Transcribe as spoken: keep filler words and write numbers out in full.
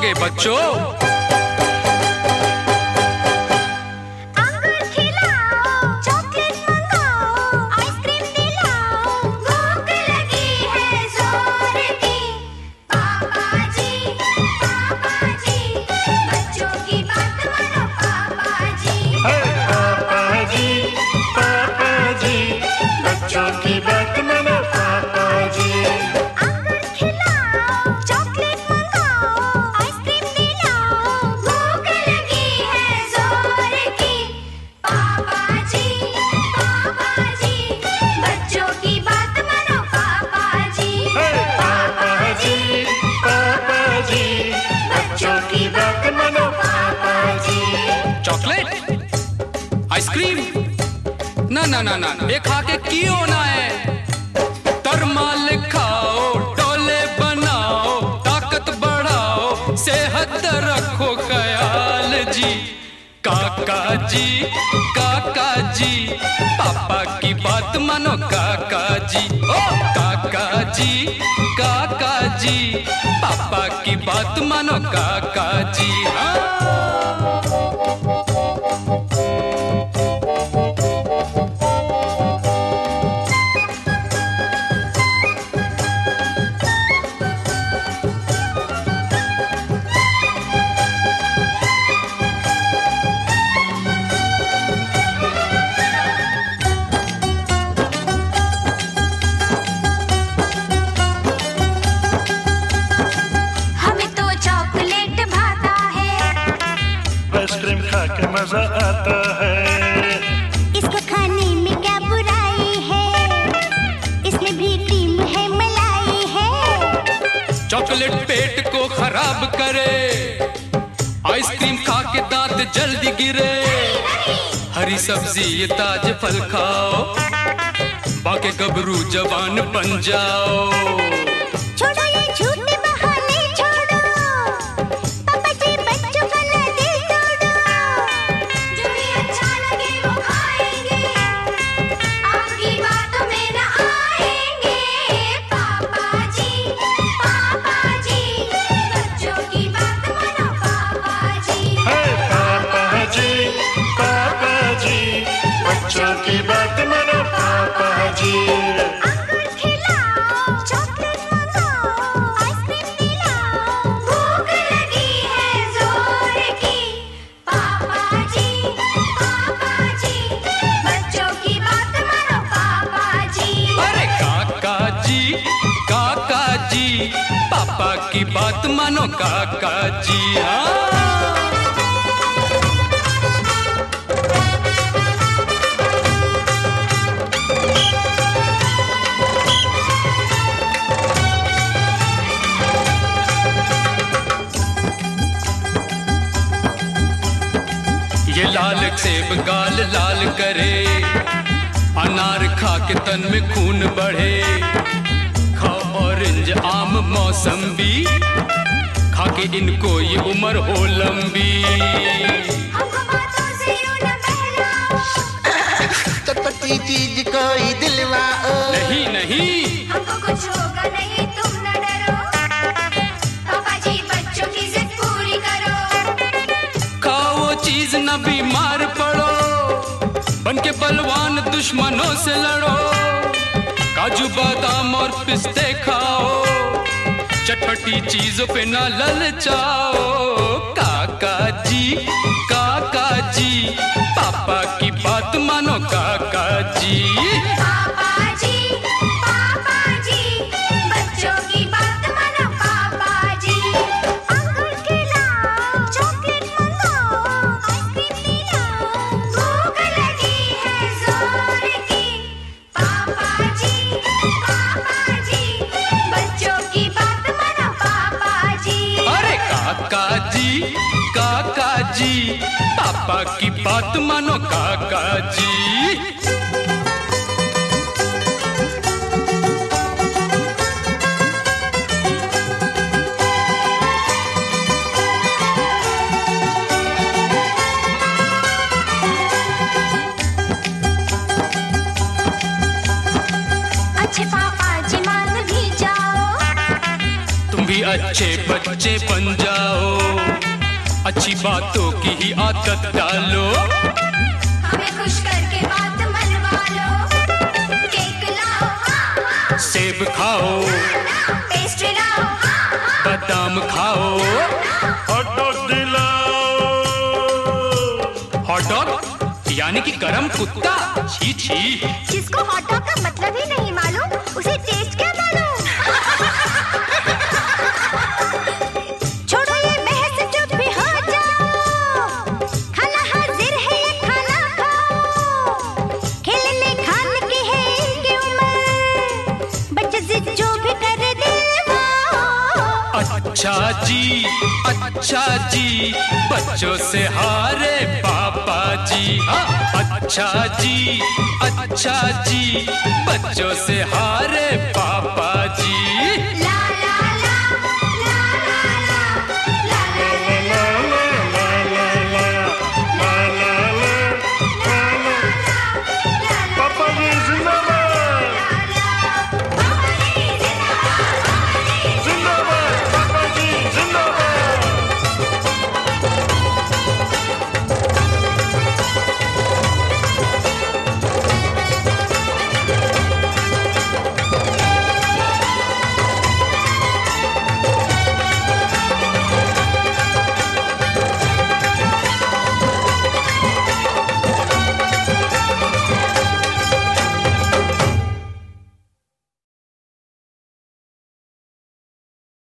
खाओगे बच्चों? आइसक्रीम? ना ना ना ना, ये खा के क्यों ना है। तरमाल खाओ, डोले बनाओ, ताकत बढ़ाओ, सेहत रखो ख्याल जी। काका जी, काका जी, पापा की बात मानो काका जी। ओ काका जी, काका जी, पापा की बात मानो काका जी। हाँ। आइसक्रीम खा के मजा आता है। इसको खाने में क्या बुराई है, इसमें भी क्रीम है, मलाई है। चॉकलेट पेट को खराब करे, आइसक्रीम खा के दांत जल्दी गिरे। हरी सब्जी ये ताजे फल खाओ, बाकी गबरू जवान बन जाओ। छोड़ो ये झूठे बहाने छोड़ो, पापा जी बच्चों का ना दिल तोड़ो। जो भी अच्छा लगे वो खाएंगे, आपकी बातों में न आएंगे। पापा जी, पापा जी, बच्चों की बात मानो पापा जी। हे पापा जी, पापा जी, बच्चों की बात मानो पापा जी। काका जी, पापा की बात मानो काका जी। हाँ। ये लाल सेब गाल लाल करे, अनार खा के तन में खून बढ़े। ऑरेंज आम मौसम्बी, खा के इनको ये उम्र हो लंबी। हमको बातों से यूं न बहलाओ, चटपटी चीज कोई दिलवाओ। नहीं नहीं, हमको कुछ होगा नहीं, तुम न डरो। पापा जी बच्चों की जिद पूरी करो। खाओ वो चीज न बीमार पड़ो, बन के बलवान दुश्मनों से लड़ो। काजू बादाम और पिस्ते खाओ, चटपटी चीजों पे ना ललचाओ। काका जी, काका जी, पापा की बात मानो काका जी। पापा जी, पापा जी, बच्चों की बात मानो पापा जी। अंगूर खिलाओ, चॉकलेट मंगाओ, आइसक्रीम पिलाओ, भूख लगी है जोर की। पापा जी, पापा जी, बच्चों की बात मानो पापा जी। अरे काका जी, काका जी, पापा की बात मानो काका जी। अच्छे पापा जी मान भी जाओ, तुम भी अच्छे बच्चे बन जाओ, अच्छी बातों की ही आदत डालो, हमें खुश करके बात मनवा लो, केक लाओ हाँ हाँ, सेब खाओ, पेस्ट्री लाओ हाँ हाँ, बादाम खाओ, हॉट डॉग दिलाओ। हॉट डॉग यानी कि गरम कुत्ता, छी छी। जिसको हॉट डॉग का मतलब ही नहीं मालूम उसे टेस्ट क्या मालूम। छोड़ो ये बहस चुप भी हो जाओ, खाना हाजिर है ये खाना खाओ, खेलने खाने की है इनकी उम्र, बच्चे जिद जो भी करे दिल वो। अच्छा जी अच्छा जी, बच्चों से हारे पापा जी, हाँ अच्छा जी अच्छा जी, बच्चों से हारे पापा जी।